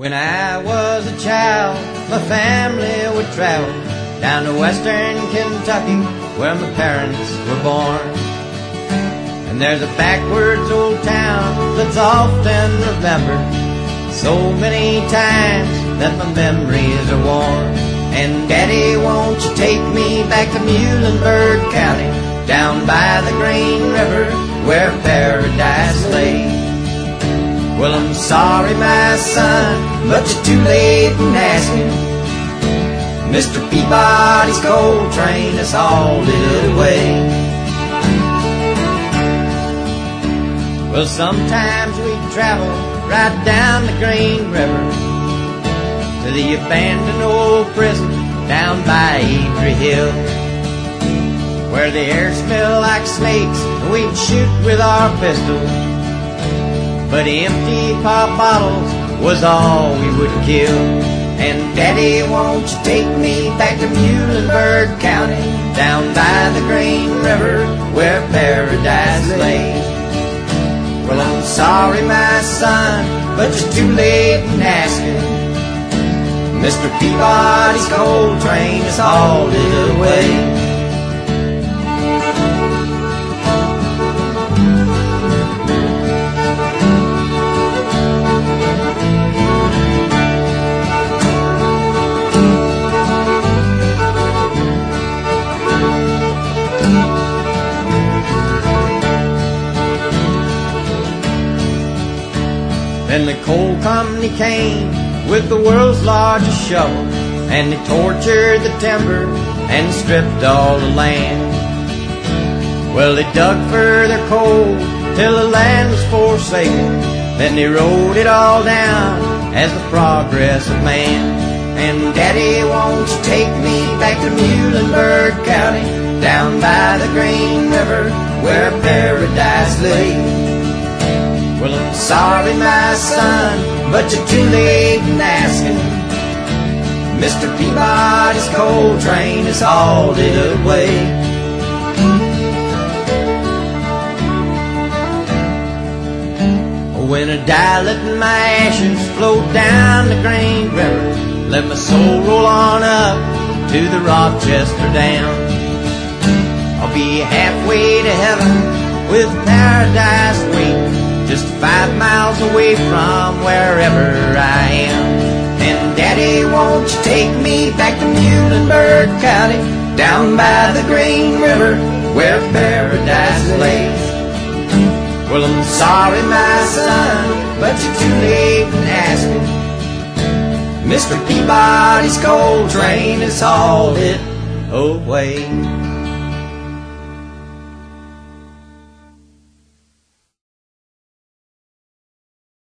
When I was a child, my family would travel down to western Kentucky, where my parents were born. And there's a backwards old town that's often remembered so many times that my memories are worn. And Daddy, won't you take me back to Muhlenberg County, down by the Green River, where paradise lay? Well, I'm sorry, my son, but you're too late in asking. Mr. Peabody's coal train is hauled away. Well, sometimes we travel right down the Green River to the abandoned old prison down by Adrie Hill, where the air smelled like snakes and we'd shoot with our pistols, but empty pop bottles was all we would kill. And Daddy, won't you take me back to Muhlenberg County, down by the Green River, where paradise lay? Well, I'm sorry, my son, but you're too late in asking. Mr. Peabody's coal train is hauled away. Then the coal company came with the world's largest shovel, and they tortured the timber and stripped all the land. Well, they dug for their coal till the land was forsaken, then they wrote it all down as the progress of man. And Daddy, won't you take me back to Muhlenberg County, down by the Green River, where paradise lay? Well, I'm sorry, my son, but you're too late in asking. Mr. Peabody's coal train is hauled away. When I die, let my ashes float down the Green River, let my soul roll on up to the Rochester Dam. I'll be halfway to heaven with paradise waiting, just 5 miles away from wherever I am. And Daddy, won't you take me back to Muhlenberg County, down by the Green River, where paradise lays? Well, I'm sorry, my son, but you're too late in asking. Mr. Peabody's coal train is hauled away.